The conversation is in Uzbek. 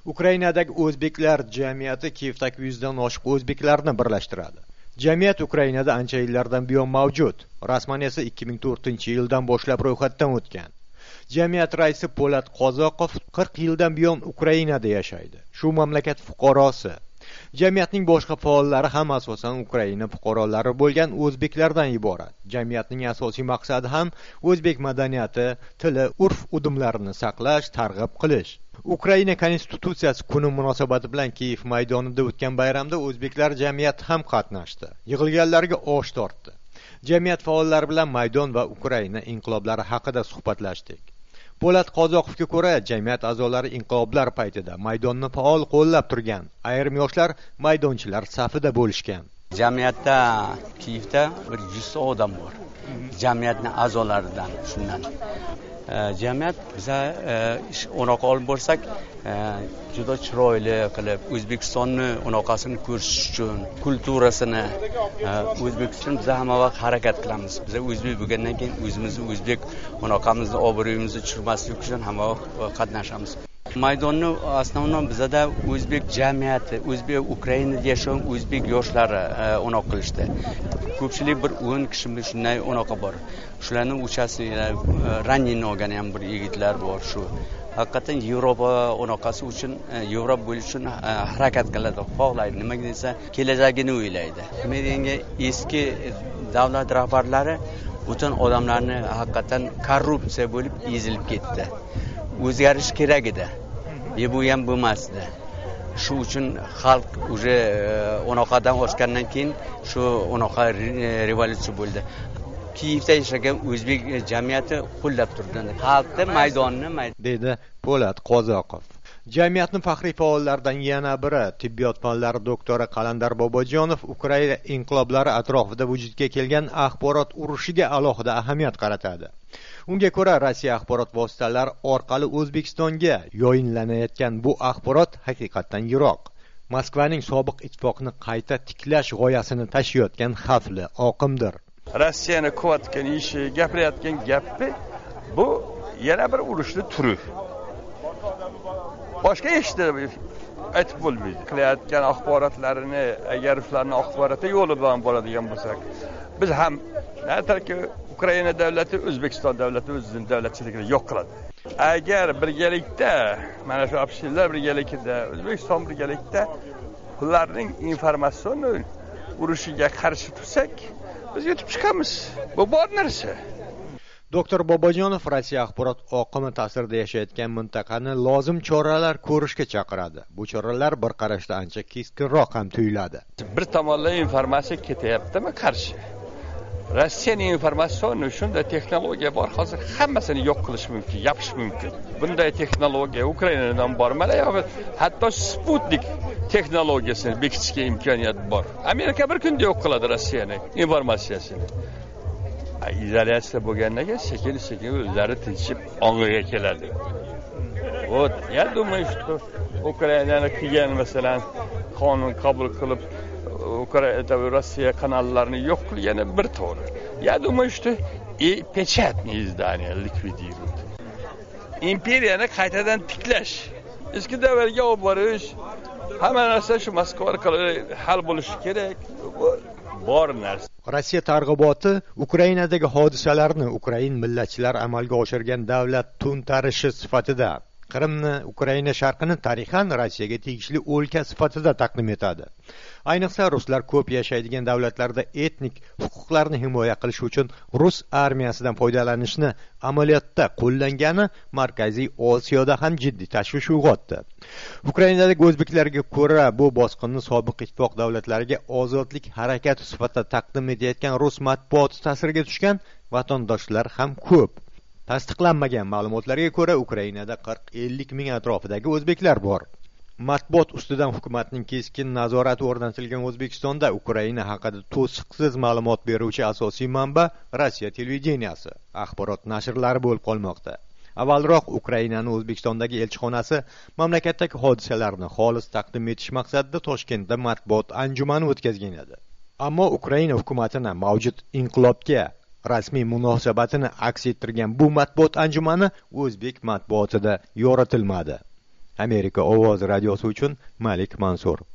Ukrainadagi o'zbeklar jamiyati Kiyevdagi 100 dan oshiq o'zbeklarni birlashtiradi. Jamiyat Ukrainada ancha yillardan buyon mavjud. Rasman esa 2004-yildan boshlab ro'yxatdan o'tgan. Jamiyat raisi Po'lat Qozoqov 40 yildan buyon Ukrainada yashaydi. Shu mamlakat fuqarosi. Jamiyatning boshqa faollari ham asosan Ukraina fuqarolari bo'lgan o'zbeklardan iborat. Jamiyatning asosiy maqsadi ham o'zbek madaniyati, tili, urf-udumlarini saqlash, targ'ib qilish. Ukraina konstitutsiyasi kuni munosabati bilan Kiyev maydonida o'tgan bayramda o'zbeklar jamiyati ham qatnashdi. Yig'ilganlarga osh tortdi. Jamiyat faollari bilan maydon va Ukraina inqiloblari haqida suhbatlashdik. Po'lat Qozoqovga ko'ra, jamiyat a'zolari inqiloblar paytida maydonni faol qo'llab turgan. Ayrim yoshlar maydonchilar safida bo'lishgan. Jamiyatda Kiyevda 100 odam bor. Jamiyatning a'zolaridan shundan. Jamiyat biza unaqa olib borsak, juda chiroyli qilib O'zbekistonni unaqasini ko'rish uchun, kulturasini O'zbekiston biza hamma vaqt harakat qilamiz. Biza o'zbek bo'lgandan keyin o'zimizni o'zbek unaqamizni obro'yimizni tushirmaslik uchun hamma vaqt qatnashamiz. Maydonni asnonan bizada o'zbek jamiyati, o'zbek Ukrainada yashovchi o'zbek yoshlari unaqa qilishdi. Ko'pchilik bir 10 kishi shunday unaqa bor. Shularning uchasida Rannin olgan ham bir yigitlar bor shu. Haqiqatan Yevropa unaqasi uchun, Yevropa bo'lish uchun harakat qiladi, xohlaydi. Nimaga desa, kelajagini o'ylaydi. Menga eski davlat rahbarlari butun odamlarni haqiqatan korrupsiya bo'lib ezilib ketdi. O'zgarish kerak edi. Bu ham bo'lmasdi. Shu uchun xalq уже unaqadan o'sgandan keyin shu unaqa revolyutsiya bo'ldi. Kiyevda yashagan o'zbek jamiyati qo'llab turdi. Xalqni maydonni dedi Po'lat Qozoqov. Jamiyatning faxriy faollaridan yana biri tibbiyot fanlari doktori Qalandar Bobojonov Ukraina inqiloblari atrofida vujudga kelgan axborot urushiga alohida ahamiyat qaratadi. Unga ko'ra, Rossiya axborot vositalari orqali O'zbekistonga yoyinlanayotgan bu axborot haqiqatdan yiroq. Moskvaning sobiq ittifoqni qayta tiklash g'oyasini tashiyotgan xavfli oqimdir. Rossiyani quvvatgan ishi, gapirayotgan gapi bu yana bir urushni turi. Boshqa hech narsa aytib bo'lmaydi. Qilayotgan axborotlarini agar ularning axboroti yo'li bilan bo'ladigan bo'lsak, biz ham naqadki Ukraina davlati O'zbekiston davlati o'zining davlatchiligini yo'q qiladi. Agar birgalikda, mana shu opsiylar birgalikda, O'zbekiston birgalikda ularning informatsion urushiga qarshi tursak, biz yutib chiqamiz. Bu bor narsa. Doktor Bobojonov Rossiya axborot oqimi ta'sirida yashayotgan mintaqani lozim choralar ko'rishga chaqiradi. Bu choralar bir qarashda ancha keskinroq ham tuyuladi. Bir tomonlama informatsiya ketyaptimi qarshi? Rossiyaning informatsion shunday texnologiya bor, hozir hammasini yo'q qilish mumkin, yopish mumkin. Bunday texnologiya Ukrainadan bor. Mana hatto Sputnik texnologiyasini bekitishga imkoniyat bor. Amerika bir kunda yo'q qiladi Rossiyaning informatsiyasini. İzolyatsiya bo'lgandan keyin sekin-sekin o'zlari tinchib ongiga keladi. Вот, я думаю, что Ukrainani qilgan masalan qonun qabul qilib Rossiya kanallarini yo'q qilgani bir to'g'ri. Я думаю, что и печатные издания ликвидируют. Imperiyani qaytadan tiklash, eski davrga olib borish, hamma narsa shu Moskva orqali hal bo'lishi kerak. Bor narsa. Rossiya targ'iboti Ukrainadagi hodisalarni Ukrain millatchilari amalga oshirgan davlat to'ntarishi sifatida, Qrimni, Ukraina sharqini tarixan Rossiyaga tegishli o'lka sifatida taqdim etadi. Ayniqsa ruslar ko'p yashaydigan davlatlarda etnik huquqlarni himoya qilish uchun rus armiyasidan foydalanishni amaliyotda qo'llangani Markaziy Osiyoda ham jiddiy tashvish uyg'otdi. Ukrainadagi o'zbeklarga ko'ra, bu bosqinni sobiq ittifoq davlatlariga ozodlik harakati sifatida taqdim etayotgan rus matbuoti ta'siriga tushgan vatandoshlar ham ko'p. Tasdiqlanmagan ma'lumotlarga ko'ra, Ukrainada 40-50 ming atrofidagi o'zbeklar bor. Matbuot ustidan hukumatning keskin nazorati o'rnatilgan O'zbekistonda Ukraina haqida to'siqsiz ma'lumot beruvchi asosiy manba Rossiya televideniyasi, axborot nashrlari bo'lib qolmoqda. Avvalroq Ukrainaning O'zbekistondagi elchixonasi mamlakatdagi hodisalarni xolis taqdim etish maqsadida Toshkentda matbuot anjumani o'tkazgan edi. Ammo Ukraina hukumatining mavjud inqilobga rasmiy munosabatini aks ettirgan bu matbuot anjumani o'zbek matbuotida yoritilmadi. Amerika ovozi radiosi uchun Malik Mansur.